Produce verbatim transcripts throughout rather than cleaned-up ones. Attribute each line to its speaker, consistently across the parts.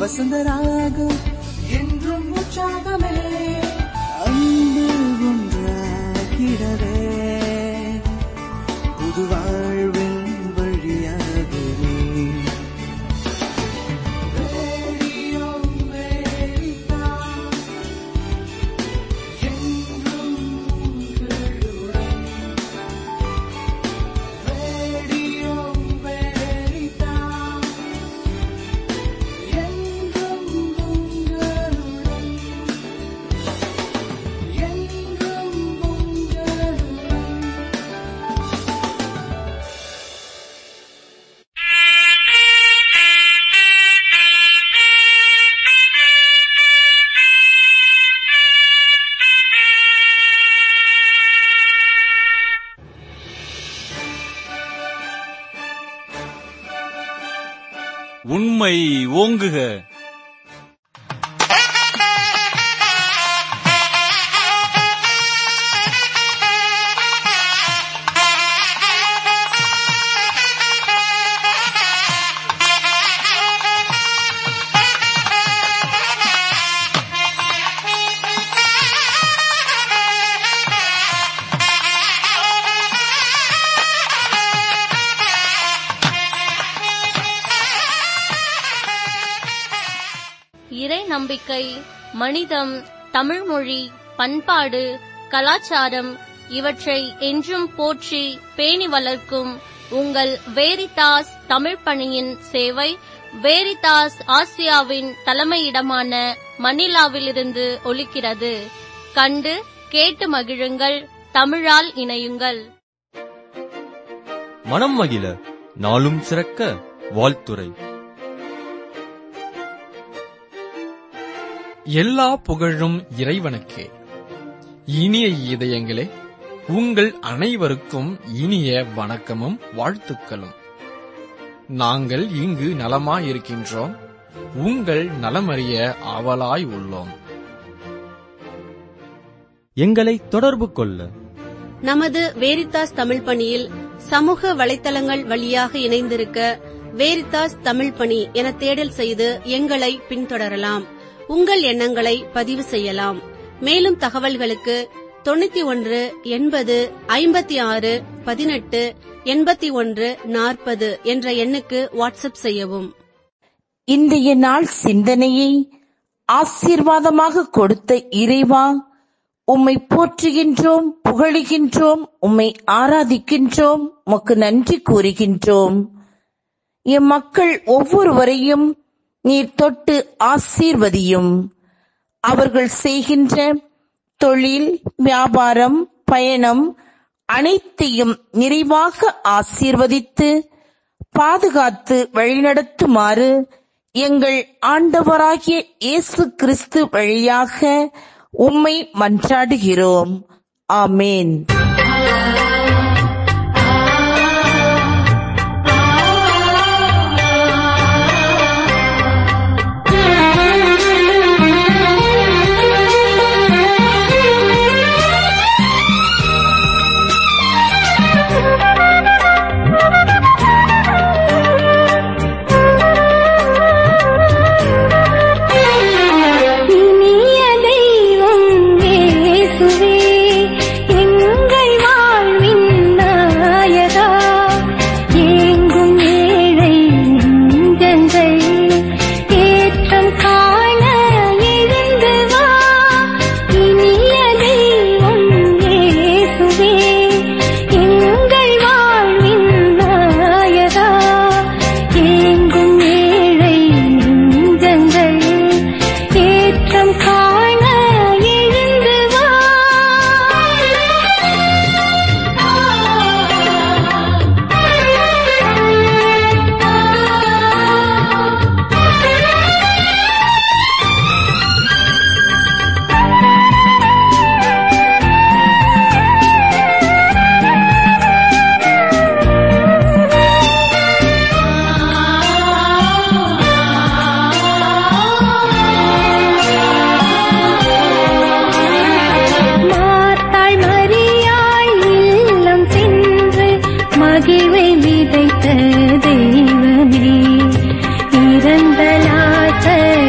Speaker 1: வசந்தராகம் என்றும் உற்சாகமே அன்பு ஒன்றாகிடவே புது வாழ்வின் வழியாகவே ரேடியோ அமெரிக்கா என்றும் உங்களுடன். ரேடியோ அமெரிக்கா என்றும் உங்களுடன். என்றும் உங்களுடன்.
Speaker 2: உண்மை ஓங்குக.
Speaker 3: இறை நம்பிக்கை, மனிதம், தமிழ்மொழி, பண்பாடு, கலாச்சாரம் இவற்றை என்றும் போற்றி பேணி வளர்க்கும் உங்கள் வேரிதாஸ் தமிழ் பணியின் சேவை வேரிதாஸ் ஆசியாவின் தலைமையிடமான மணிலாவிலிருந்து ஒலிக்கிறது. கண்டு கேட்டு மகிழுங்கள். தமிழால் இணையுங்கள்.
Speaker 4: மனம் மகிழ நாளும் சிறக்க வாழ்த்துரை.
Speaker 5: எல்லா புகழும் இறைவனுக்கே. இனிய இதயங்களே, உங்கள் அனைவருக்கும் இனிய வணக்கமும் வாழ்த்துக்களும். நாங்கள் இங்கு நலமாயிருக்கின்றோம். உங்கள் நலமறிய ஆவலாய் உள்ளோம்.
Speaker 4: எங்களை தொடர்பு கொள்ள
Speaker 6: நமது வேரிதாஸ் தமிழ் பணியில் சமூக வலைத்தளங்கள் வழியாக இணைந்திருக்க வேரிதாஸ் தமிழ் பணி என தேடல் செய்து எங்களை பின்தொடரலாம். உங்கள் எண்ணங்களை பதிவு செய்யலாம். மேலும் தகவல்களுக்கு தொண்ணூத்தி ஒன்று எண்பது ஐம்பத்தி ஆறு பதினெட்டு எண்பத்தி ஒன்று நாற்பது என்ற எண்ணுக்கு வாட்ஸ்அப் செய்யவும்.
Speaker 7: இன்றைய நாள் சிந்தனையை ஆசீர்வாதமாக கொடுத்த இறைவா, உம்மை போற்றுகின்றோம், புகழுகின்றோம், உம்மை ஆராதிக்கின்றோம், உமக்கு நன்றி கூறுகின்றோம். எம் மக்கள் ஒவ்வொருவரையும் நீர் தொட்டு ஆசீர்வதியும். அவர்கள் செய்கின்ற தொழில், வியாபாரம், பயணம் அனைத்தையும் நிறைவாக ஆசீர்வதித்து பாதுகாத்து வழிநடத்துமாறு எங்கள் ஆண்டவராகிய இயேசு கிறிஸ்து வழியாக உம்மை மன்றாடுகிறோம். ஆமேன்.
Speaker 8: மகிழ்வை விதைத்த தெய்வமே, இறந்த லாசர்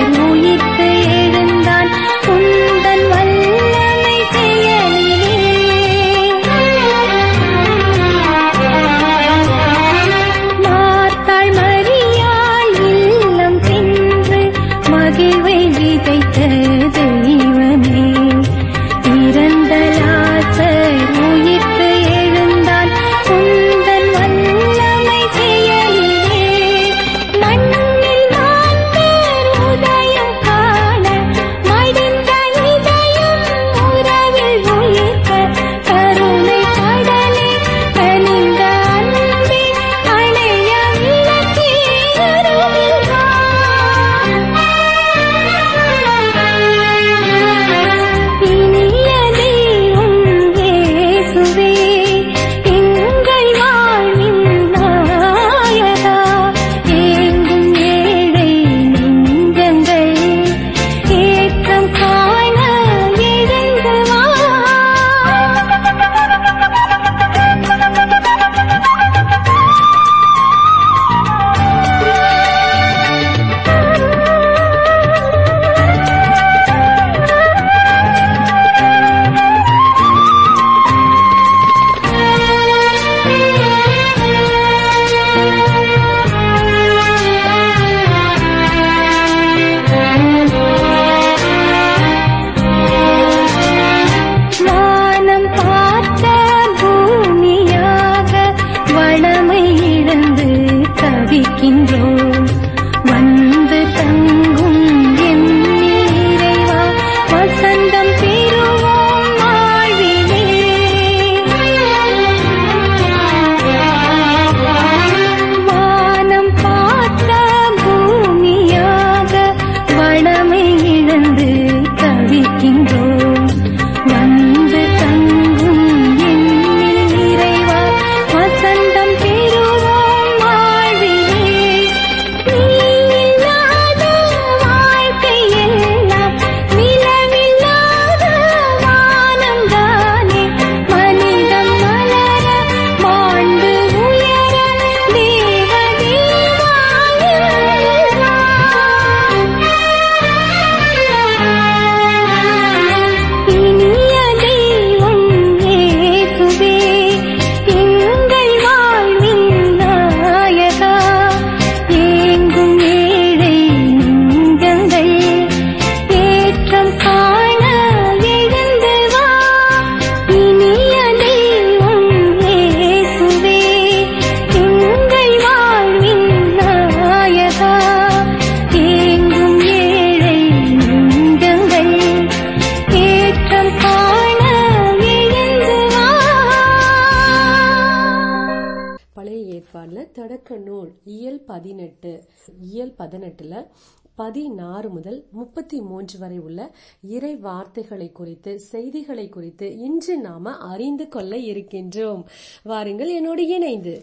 Speaker 8: தொடக்க நூல் இயல் பதினெட்டு இயல் பதினெட்டுல பதினாறு முதல் முப்பத்தி மூன்று வரை உள்ள இறை வார்த்தைகளை குறித்து, செய்திகளை குறித்து இன்று நாம அறிந்து கொள்ள இருக்கின்றோம். வாருங்கள் என்னோடு இணைந்து.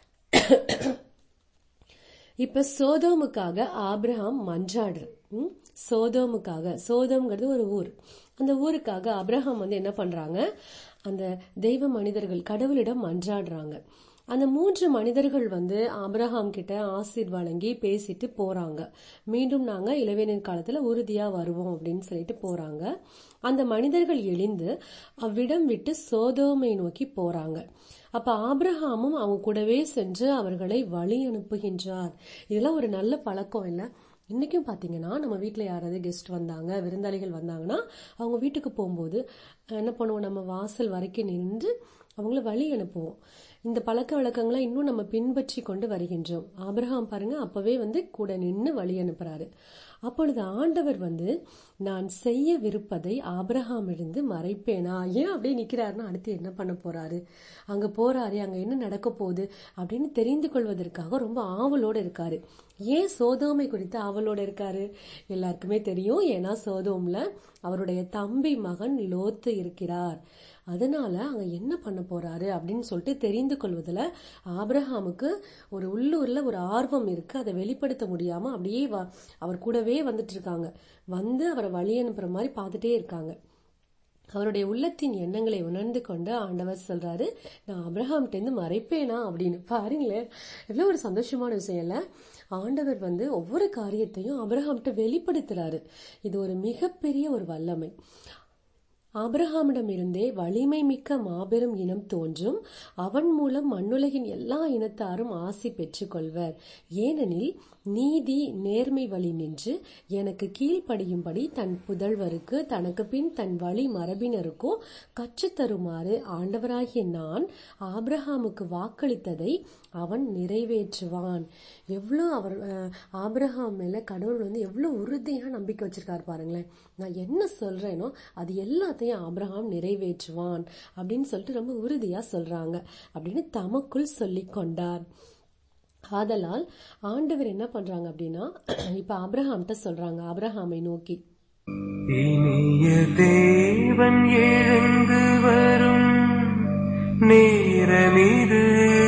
Speaker 8: இப்ப சோதோமுக்காக ஆபிரகாம் மன்றாடுற சோதோமுக்காக சோதோம்ங்கிறது ஒரு ஊர். அந்த ஊருக்காக ஆபிரகாம் வந்து என்ன பண்றாங்க, அந்த தெய்வ மனிதர்கள் கடவுளிடம் மன்றாடுறாங்க. அந்த மூன்று மனிதர்கள் வந்து ஆபிரகாம் கிட்ட ஆசீர் வழங்கி பேசிட்டு போறாங்க. மீண்டும் நாங்க இளவேனில் காலத்துல உறுதியா வருவோம் அப்படின்னு சொல்லிட்டு போறாங்க. அந்த மனிதர்கள் எழுந்து அவ்விடம் விட்டு சோதோமை நோக்கி போறாங்க. அப்ப ஆபிரகாமும் அவங்க கூடவே சென்று அவர்களை வழி அனுப்புகின்றார். இதெல்லாம் ஒரு நல்ல பழக்கம் இல்ல? இன்னைக்கும் பாத்தீங்கன்னா நம்ம வீட்டுல யாராவது கெஸ்ட் வந்தாங்க, விருந்தாளிகள் வந்தாங்கன்னா அவங்க வீட்டுக்கு போகும்போது என்ன பண்ணுவோம், நம்ம வாசல் வரைக்கும் நின்று அவங்கள வழி அனுப்புவோம். இந்த பழக்க வழக்கங்களை இன்னும் நம்ம பின்பற்றி கொண்டு வருகின்றோம். ஆபிரகாம் பாருங்க அப்பவே வந்து கூட நின்று வழி அனுப்புறாரு. அப்பொழுது ஆண்டவர் வந்து நான் செய்யவிருப்பதை ஆபிரகாமிலிருந்து மறைப்பேனா? ஏன் அப்படியே நிக்கிறாருன்னா அடுத்து என்ன பண்ண போறாரு, அங்க போறாரு, அங்க என்ன நடக்க போகுது அப்படின்னு தெரிந்து கொள்வதற்காக ரொம்ப ஆவலோட இருக்காரு. ஏன் சோதோமை குறித்து ஆவலோட இருக்காரு? எல்லாருக்குமே தெரியும். ஏன்னா சோதோம்ல அவருடைய தம்பி மகன் லோத்து இருக்கிறார். அதனால அங்க என்ன பண்ண போறாரு அப்படின்னு சொல்லிட்டு தெரிந்து கொள்வதுல ஆபிரகாமுக்கு ஒரு உள்ளூர்ல ஒரு ஆர்வம் இருக்கு. அதை வெளிப்படுத்த முடியாம அப்படியே அவர் கூடவே வந்துட்டு இருக்காங்க. வந்து அவரை வழி அனுப்புற மாதிரி பார்த்துட்டே இருக்காங்க. அவருடைய உள்ளத்தின் எண்ணங்களை உணர்ந்து கொண்டு ஆண்டவர் சொல்றாரு, நான் ஆபிரகாம்கிட்ட இருந்து மறைப்பேனா அப்படின்னு. பாருங்களேன், எவ்வளவு ஒரு சந்தோஷமான விஷயம் இல்ல? ஆண்டவர் வந்து ஒவ்வொரு காரியத்தையும் ஆபிரகாம்கிட்ட வெளிப்படுத்துறாரு. இது ஒரு மிகப்பெரிய ஒரு வல்லமை. ஆபிரகாமிடமிருந்தே வலிமை மிக்க மாபெரும் இனம் தோன்றும். அவன் மூலம் மண்ணுலகின் எல்லா இனத்தாரும் ஆசி பெற்றுக் கொள்வர். ஏனெனில் நீதி நேர்மை வழி நின்று எனக்கு கீழ்ப்படியும்படி தன் புதல்வருக்கு தனக்கு பின் தன் வழி மரபினருக்கோ கற்றுத்தருமாறு ஆண்டவராகிய நான் ஆபிரகாமுக்கு வாக்களித்ததை அவன் நிறைவேற்றுவான். எவ்வளவு அவர் ஆபிரகாம் மேல கடவுள் வந்து எவ்வளவு உறுதியா நம்பிக்கை வச்சிருக்காரு பாருங்களேன். நான் என்ன சொல்றேனோ அது எல்லாத்தையும் ஆபிரகாம் நிறைவேற்றுவான் அப்படின்னு சொல்லிட்டு ரொம்ப உறுதியா சொல்றாங்க அப்படின்னு தமக்குள் சொல்லிக் கொண்டார். ஆதலால் ஆண்டவர் என்ன பண்றாங்க அப்படின்னா, இப்ப ஆபிரகாம்கிட்ட சொல்றாங்க, ஆபிரகாமை நோக்கி,
Speaker 1: இனிய தேவன் எழுந்து வரும் நேரமிது,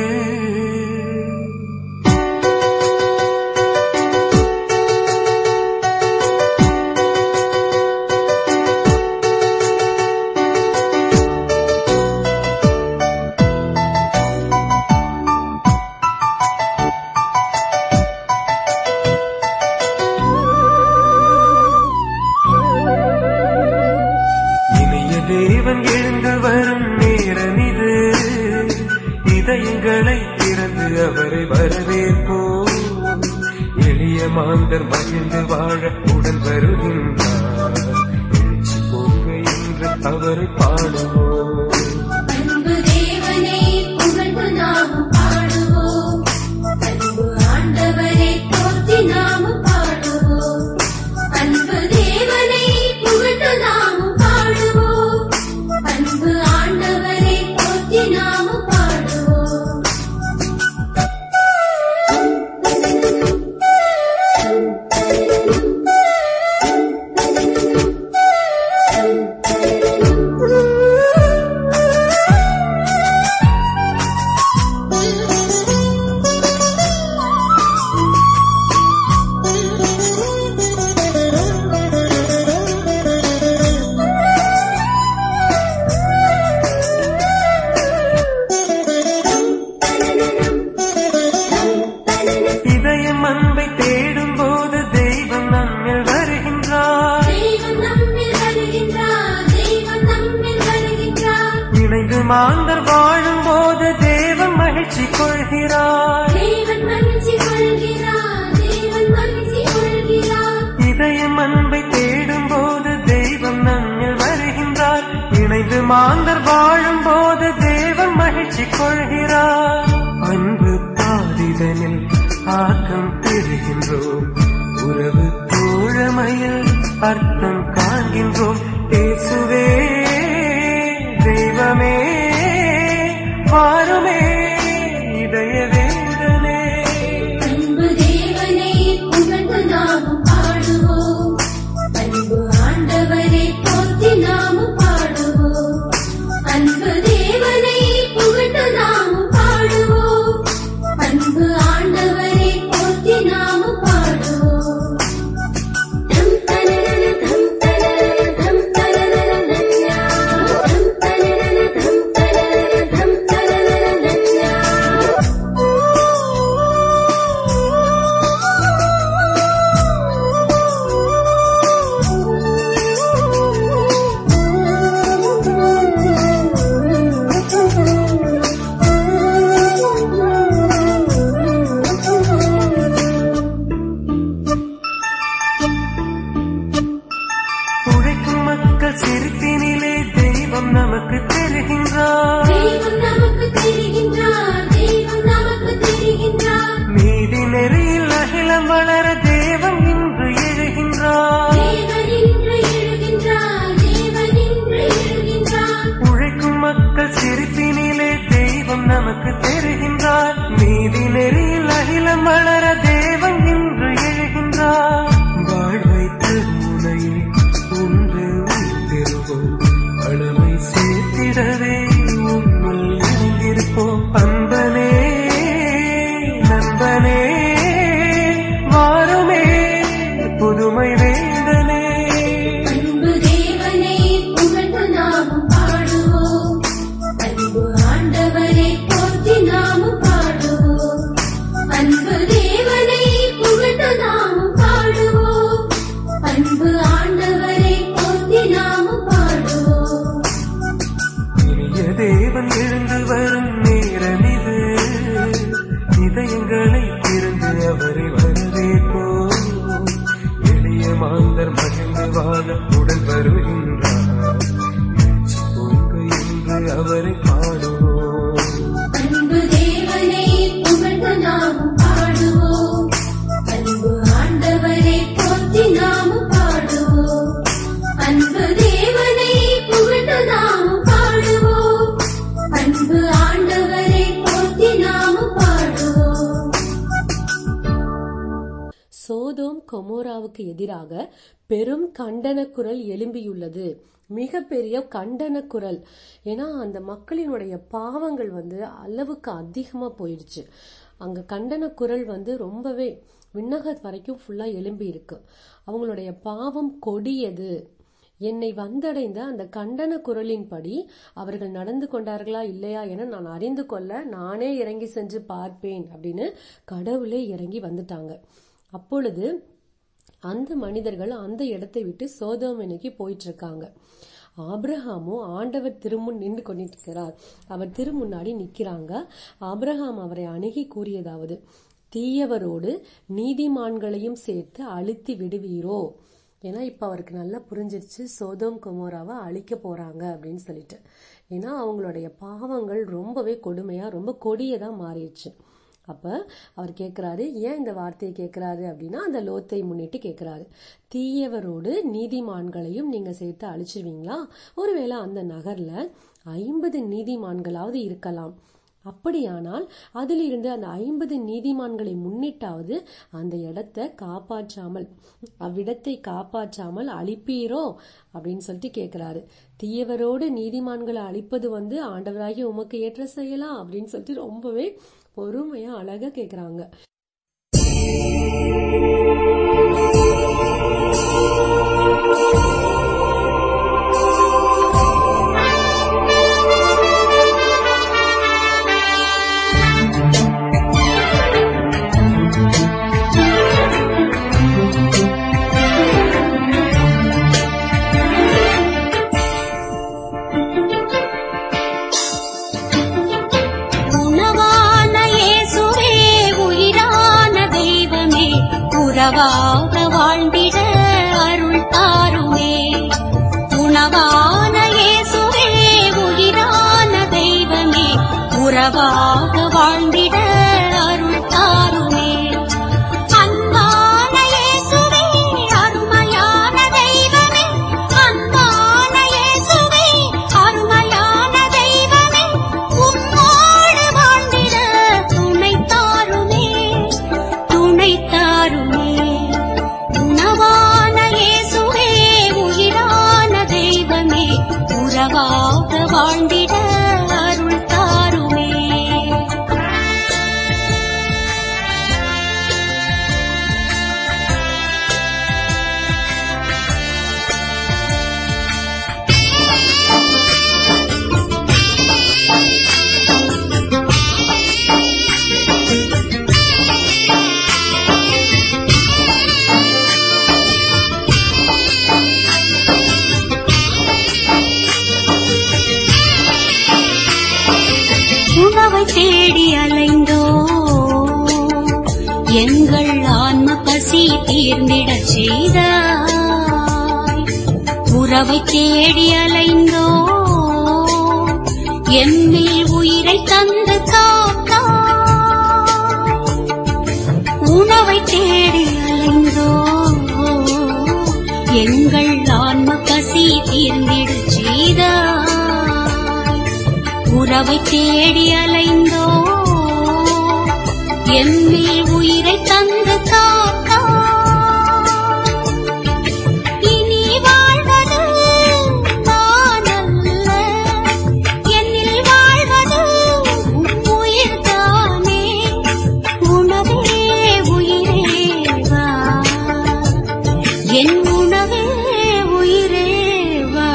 Speaker 1: தேவன் எழுந்து வரும் நேரமிது, இதயங்களை திறந்து அவரை வரவேற்போம். எளிய மாந்தர் மகிழ்ந்து வாழ உடன் வருகின்றார். எழுச்சி போங்க என்று அவரை பாடுவோம்.
Speaker 9: அன்பு தேவனை புகழ்ந்து நாமும் பாடுவோம். அன்பு ஆண்டவரை போற்றி நாமும் பாடுவோம். அன்பு தேவனை புகழ்ந்து நாமும் பாடுவோம். அன்பு ஆண்டவரை போற்றி நாமும் பாடுவோம்.
Speaker 1: மாந்தர் வாழும் போது தேவன் மகிழ்ச்சி கொள்கிறார். இதயம் அன்பை தேடும் போது தெய்வம் நம்மில் வருகின்றார். இணைந்து மாந்தர் வாழும் போது தேவன் மகிழ்ச்சி கொள்கிறார். அன்பு பாதிதனில் ஆக்கம் பெறுகின்றோம். உறவு தோழமையில் அர்த்தம் காண்கின்றோம். இயேசுவே தெய்வமே வாருமே இதய வேதனே. மக்கள் சிரிப்பினிலே தெய்வம் நமக்கு தெரிகின்றார்.
Speaker 9: தெய்வம் நமக்கு தெரிகின்றார். தெய்வம் நமக்கு தெரிகின்றார்.
Speaker 1: நீதி நெறியில் அகிலம் வளர தேவன் இன்று எழுகின்றார்.
Speaker 9: தேவன் இன்று எழுகின்றார். தேவன் இன்று எழுகின்றார்.
Speaker 1: உழைக்கும் மக்கள் சிரிப்பினிலே தெய்வம் நமக்கு தெரிகின்றார். நீதி நெறியில் அகிலம் வளர தேவன் இன்று எழுகின்றார். வாழ்வைத்து முனையில் ஒன்று உயிர்த்திருப்போம், அளவை சேர்த்திடவே உன்னுள் இணைந்திருப்போம். அன்பனே நண்பனே வாருமே புதுமை வேந்தனே.
Speaker 9: அன்பு தேவனை புகழ்ந்து நாமும் பாடுவோம். அன்பு ஆண்டவரை போற்றி நாமும் பாடுவோம். அன்பு தேவனை புகழ்ந்து நாமும் பாடுவோம். அன்பு ஆண்டவரை போற்றி நாமும் பாடுவோம்.
Speaker 1: இனிய தேவன் எழுந்து வரும் நேரம் இது, இதயங்களை திறந்து அவரை வரவேற்போம். எளிய மாந்தர் மகிழ்ந்து வாழ உடல் வருகின்றார். பொங்க என்று அவரை பாடுவோம்.
Speaker 9: அன்பு தேவனை புகழ்ந்து நாமும் பாடுவோம். அன்பு ஆண்டவரை போற்றி நாமும் பாடுவோம். அன்பு தேவனை புகழ்ந்து நாமும் பாடுவோம். அன்பு ஆண்டவரை போற்றி நாமும் பாடுவோம்.
Speaker 8: சோதோம் கொமோராவுக்கு எதிராக பெரும் கண்டன குரல் எழும்பியுள்ளது. மிகப்பெரிய கண்டன குரல். ஏன்னா அந்த மக்களினுடைய பாவங்கள் வந்து அளவுக்கு அதிகமா போயிடுச்சு. அங்க கண்டன குரல் வந்து ரொம்பவே விண்ணக வரைக்கும் ஃபுல்லா எழும்பி இருக்கு. அவங்களுடைய பாவம் கொடியது. என்னை வந்தடைந்த அந்த கண்டன குரலின்படி அவர்கள் நடந்து கொண்டார்களா இல்லையா என நான் அறிந்து கொள்ள நானே இறங்கி சென்று பார்ப்பேன் அப்படின்னு கடவுளே இறங்கி வந்துட்டாங்க. அப்பொழுது அந்த மனிதர்கள் அந்த இடத்தை விட்டு சோதோமனைக்கு போயிட்டு இருக்காங்க. ஆபிரகாமும் ஆண்டவர் திருமுன் நின்று கொண்டிருக்கிறார். அவர் திருமுன்னாடி நிக்கிறாங்க. ஆபிரகாம் அவரை அணுகி கூறியதாவது, தீயவரோடு நீதிமான்களையும் சேர்த்து அழித்து விடுவீரோ? ஏன்னா இப்ப அவருக்கு நல்லா புரிஞ்சிருச்சு சோதோம் கொமோராவை அழிக்க போறாங்க அப்படின்னு சொல்லிட்டு. ஏன்னா அவங்களுடைய பாவங்கள் ரொம்பவே கொடுமையா ரொம்ப கொடியதா மாறிடுச்சு. அப்ப அவர் கேக்குறாரு, ஏன் இந்த வார்த்தையை கேக்குறாரு அப்படின்னா அந்த லோத்தை முன்னிட்டு கேக்குறாரு. தீயவரோடு நீதிமான்களையும் நீங்க சேர்த்து அழிச்சிருவீங்களா? ஒருவேளை அந்த நகர்ல ஐம்பது நீதிமான்களாவது இருக்கலாம். அப்படியானால் அதிலிருந்து அந்த ஐம்பது நீதிமான்களை முன்னிட்டாவது அந்த இடத்தை காப்பாற்றாமல் அவ்விடத்தை காப்பாற்றாமல் அழிப்பீரோ அப்படின்னு சொல்லிட்டு கேக்குறாரு. தீயவரோடு நீதிமான்களை அழிப்பது வந்து ஆண்டவராகி உமக்கு ஏற்ற செய்யலாம் அப்படின்னு சொல்லிட்டு ரொம்பவே பொறுமையா அழகா கேக்குறாங்க.
Speaker 10: உறவாக வாழ்ந்திட அருள் தாருமே. உணவான இயேசுவே உயிரான தெய்வமே, உறவாக வாழ்ந்திட அருள் தாருமே. அன்பான இயேசுவே அருமையான தெய்வமே, அன்பான இயேசுவே அருமையான தெய்வமே, உம்மோடு வாழ்ந்திட துணை தாருமே, துணை தாருமே. உணவான இயேசுவே உயிரான தெய்வமே, உறவாக வாழ்ந்திட அருள் தாருமே. உணவை தேடி அலைந்தோ எங்கள் ஆன்ம பசி தீர்ந்திடச் செய்தாய். உறவை தேடி அலைந்தோ எம்மில் உயிரை தந்து காத்தாய். உணவை தேடி அலைந்தோ எங்கள் ஆன்ம பசி தீர்ந்திடு செய்தாய். உறவை தேடி அலைந்தோ எம்மில் உயிரை தந்து காத்தாய். இனி வாழ்வது நான் அல்ல, என்னில் வாழ்வது உம் உயிர்தானே. உணவே உயிரே வா, என் உணவே உயிரே வா.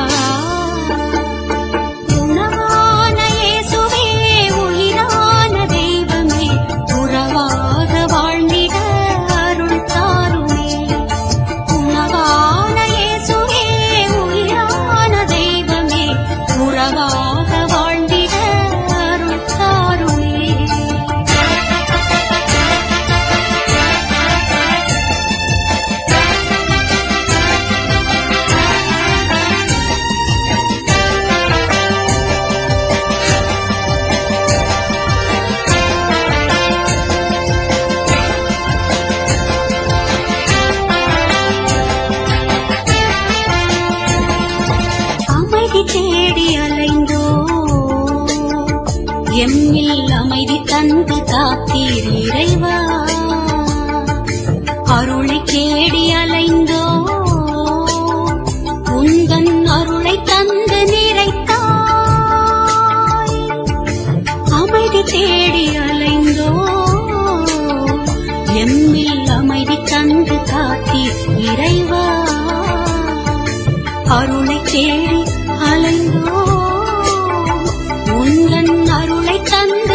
Speaker 10: உணவான இயேசுவே, உயிரான தெய்வமே, உறவாக வாழ்ந்திட அருள் தாருமே. உணவான இயேசுவே, உயிரான தெய்வமே, உறவாக வாழ்ந்திட அருள் தாருமே. அமைதி தேடி அலைந்தோ எம்மில் அமைதி தந்து காத்தீர் இறைவா. அருளை தேடி அலைந்தோ உந்தன் அருளை தந்து நிறைத்தாய். அமைதி தேடி அலைந்தோ எம்மில் அமைதி தந்து காத்தீர் இறைவா. அருளை தேடி அலைந்தோ உந்தன் அருளை தந்து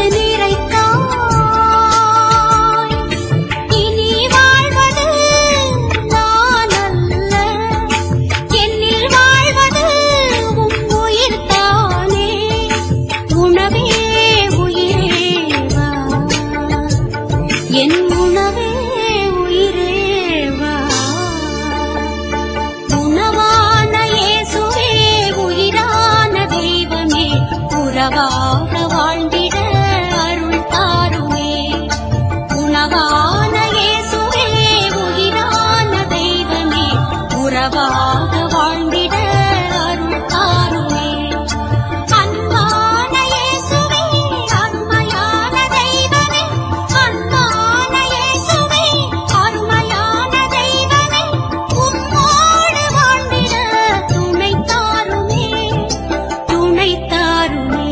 Speaker 10: நிறைத்தாய். இனி வாழ்வது நான் அல்ல, என்னில் வாழ்வது உம் உயிர்தானே. உணவே உயிரே வா, என் உணவே உயிரே வா. உணவான இயேசுவே, உயிரான தெய்வமே, உறவாக வாழ்ந்திட அருள் தாருமே. உணவான இயேசுவே, உயிரான தெய்வமே, உறவாக வாழ்ந்திட அருள் தாருமே. அன்பான இயேசுவே, அருமையான தெய்வமே, அன்பான இயேசுவே, அருமையான தெய்வமே, உம்மோடு வாழ்ந்திட துணை தாருமே, துணை தாருமே.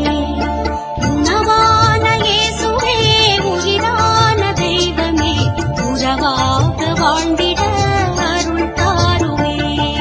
Speaker 10: உணவான இயேசுவே, உயிரான தெய்வமே, உறவாக வாழ்ந்திட அருள் தாருமே.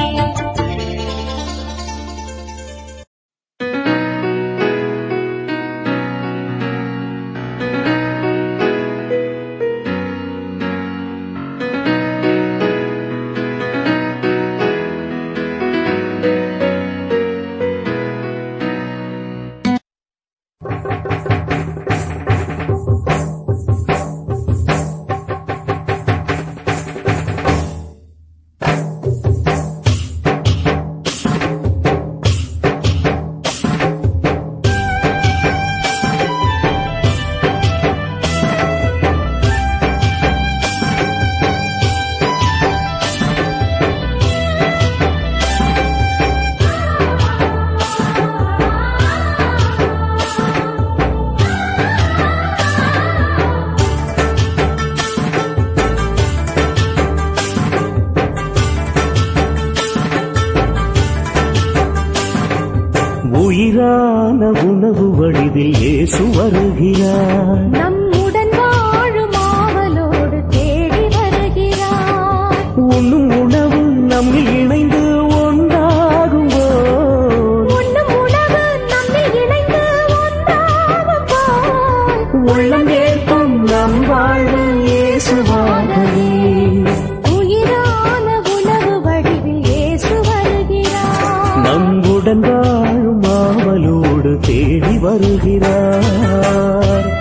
Speaker 1: உயிரான உணவு வடிவில் இயேசு வருகிறார்.
Speaker 9: நம்முடன் வாழும் ஆவலோடு தேடி வருகிறார்.
Speaker 1: உண்ணும் உணவு நம்மில் இணைந்து ஒன்றாகும்போ,
Speaker 9: உண்ணும் உணவு நம்மில் இணைந்து ஒன்றாகும் போல்
Speaker 1: உள்ளம் ஏற்கும் நம் வாழ்வு இயேசுவாகவே.
Speaker 9: உயிரான உணவு வடிவில் இயேசு வருகிறார்.
Speaker 1: நம்முடன் வாழும் ஆவலோடு தேடி வருகிறார்.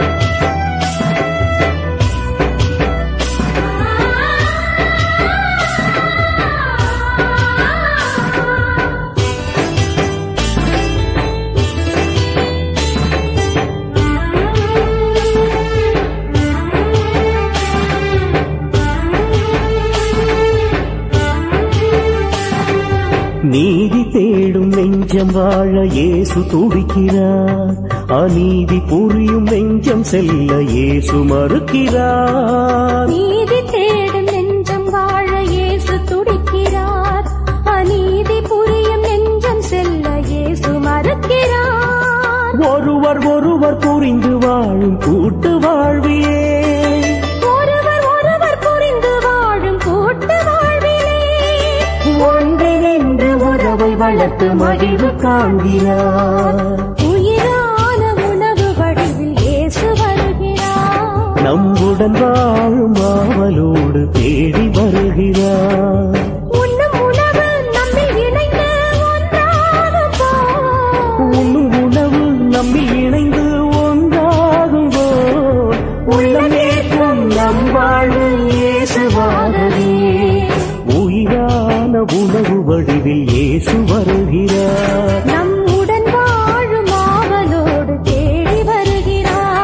Speaker 9: ஆ
Speaker 1: நீதி தேடும் நெஞ்சம் வாழ இயேசு துடிக்கிறார். அநீதி புரியும் நெஞ்சம் செல்ல இயேசு மறுக்கிறார்.
Speaker 9: நீதி தேடும் நெஞ்சம் வாழ இயேசு துடிக்கிறார். அநீதி புரியும் நெஞ்சம் செல்ல இயேசு மறுக்கிறார்.
Speaker 1: ஒருவர் ஒருவர் புரிந்து வாழும் கூட்டு வாழ்வியே,
Speaker 9: ஒருவர் ஒருவர் புரிந்து வாழும் கூட்டு வாழ்விலே
Speaker 1: ஒன்றிணைந்து உறவை வளர்த்து மகிழ்வு காண்கிறார்.
Speaker 9: உயிரான உணவு வடிவில் இயேசு வருகிறார்.
Speaker 1: நம்முடன் வாழும் ஆவலோடு தேடி வருகிறார்.
Speaker 9: உண்ணும் உணவு நம்மில் இணைந்து ஒன்றாகும் போல்,
Speaker 1: உண்ணும் உணவு நம்மில் இணைந்து ஒன்றாகும் போல் உள்ளமேற்றும் நம் வாழ்வு இயேசுவாகவே. உயிரான உணவு வடிவில் இயேசு வருகிறார்.
Speaker 9: நம்முடன் வாழும் ஆவலோடு தேடி வருகிறார்.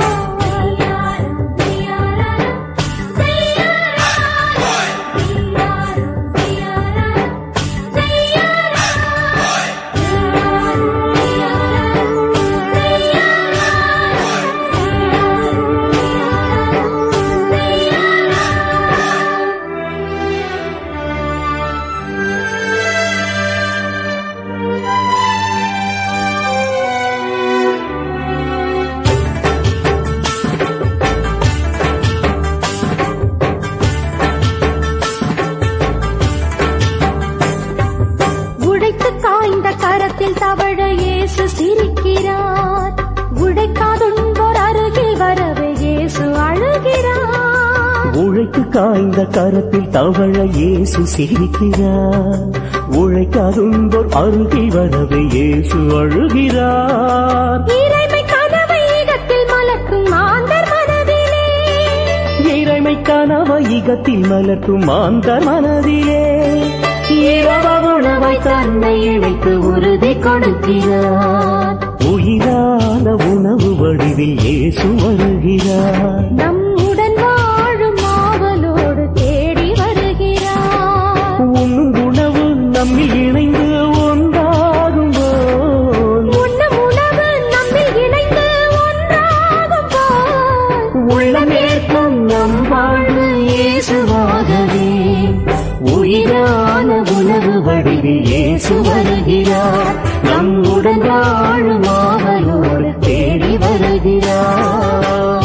Speaker 9: உடைத்து காய்ந்த கரத்தில் தவழ இயேசு சிரிக்கிறார். உடைக்காதுன்போர் அருகில் வரவே இயேசு அழுகிறார்.
Speaker 1: உழைத்து காய்ந்த கரத்தில் தவழ இயேசு சிரிக்கிறார். உழைக்காதுன்போர் அருகில் வரவே இயேசு அழுகிறார்.
Speaker 9: இறைமை கனவை ஈகத்தில் மலர்க்கும் மாந்தர் மனதிலே,
Speaker 1: இறைமை கனவை ஈகத்தில் மலர்க்கும் மாந்தர் மனதிலே இரவ உணவை தன்னை இணைத்து உறுதி கொடுக்கிறார். உயிரான உணவு வடிவில் இயேசு வருகிறார்.
Speaker 9: நம்முடன் வாழும் ஆவலோடு தேடி வருகிறார்.
Speaker 1: உண்ணும் உணவு நம்மில் இணைந்து ஒன்றாகும் போல்,
Speaker 9: உண்ணும் உணவு நம்மில் இணைந்து ஒன்றாகும் போல்
Speaker 1: உள்ளமேற்கும் நம் வாழ்வு இயேசுவாகவே. உயிரான உணவு வடிவில் இயேசு வருகிறார். நம்முடன் வாழும் ஆவலோடு தேடி வருகிறார்.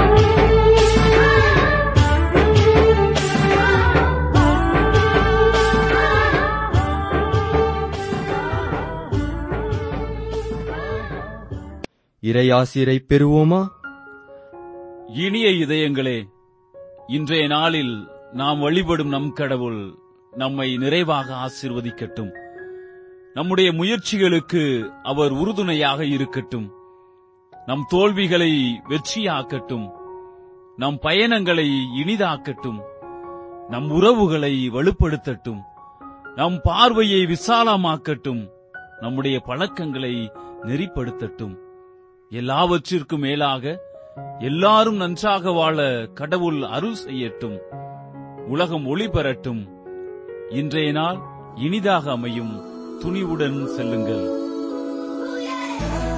Speaker 4: இறையாசிரை பெறுவோமா?
Speaker 2: இனிய இதயங்களே, இன்றைய நாளில் நாம் வழிபடும் நம் கடவுள் நம்மை நிறைவாக ஆசீர்வதிக்கட்டும். நம்முடைய முயற்சிகளுக்கு அவர் உறுதுணையாக இருக்கட்டும். நம் தோல்விகளை வெற்றியாக்கட்டும். நம் பயணங்களை இனிதாக்கட்டும். நம் உறவுகளை வலுப்படுத்தட்டும். நம் பார்வையை விசாலமாக்கட்டும். நம்முடைய பழக்கங்களை நெறிப்படுத்தட்டும். எல்லாவற்றிற்கும் மேலாக எல்லாரும் நன்றாக வாழ கடவுள் அருள் செய்யட்டும். உலகம் ஒளி பெறட்டும். இன்றைய நாள் இனிதாக அமையும். துணிவுடன் செல்லுங்கள்.